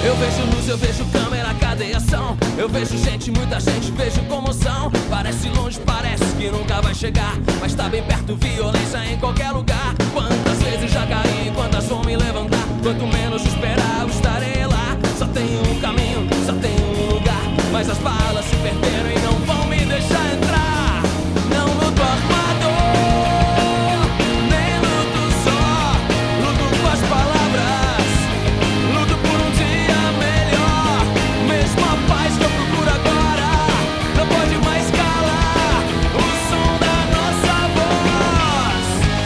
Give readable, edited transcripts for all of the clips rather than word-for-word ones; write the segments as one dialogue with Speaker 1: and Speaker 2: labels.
Speaker 1: Eu vejo luz, eu vejo câmera, cadê a ação? Eu vejo gente, muita gente, vejo comoção. Parece longe, parece que nunca vai chegar, mas tá bem perto, violência em qualquer lugar. Quantas vezes já caí, quantas vão me levantar? Quanto menos esperar, eu estarei lá. Só tem um caminho, só tem um lugar, mas as balas se perderam e não vão me deixar entrar. Não luto armado, nem luto só, luto com as palavras, luto por um dia melhor. Mesmo a paz que eu procuro agora não pode mais calar o som da nossa voz.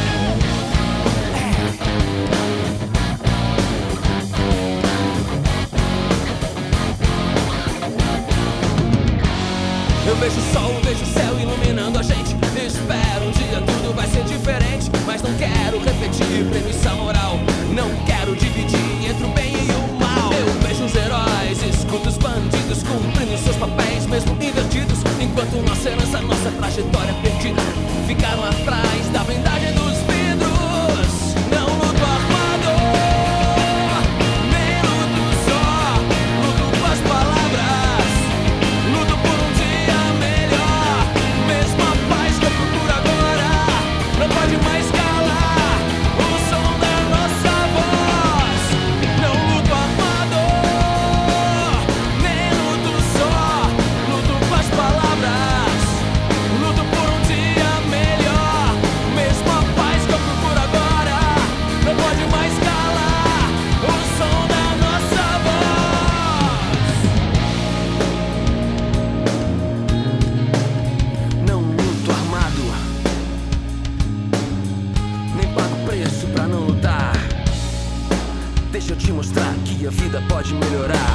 Speaker 1: Eu vejo o sol, vejo o céu iluminando a gente. Espero um dia tudo vai ser diferente, mas não quero repetir premissa moral. Não quero dividir entre o bem e o mal. Eu vejo os heróis, escuto os bandidos cumprindo seus papéis, mesmo invertidos, enquanto nossa herança, nossa trajetória perdida ficaram atrás da blindagem dos vidros. Não luto armado, nem luto só, luto com as palavras, luto por um dia melhor. Mesmo a paz que eu procuro agora não pode mais calar o som da nossa voz. Não luto armado, nem luto só, luto com as palavras, luto por um dia melhor. Mesmo a paz que eu procuro agora não pode mais calar o som da nossa voz. Não luto armado, nem pago preço pra não lutar. Deixa eu te mostrar que a vida pode melhorar.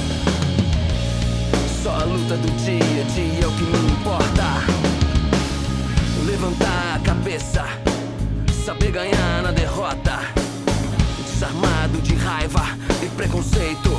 Speaker 1: Só a luta do dia a dia é o que me importa. Levantar a cabeça, saber ganhar na derrota. Desarmado de raiva e preconceito,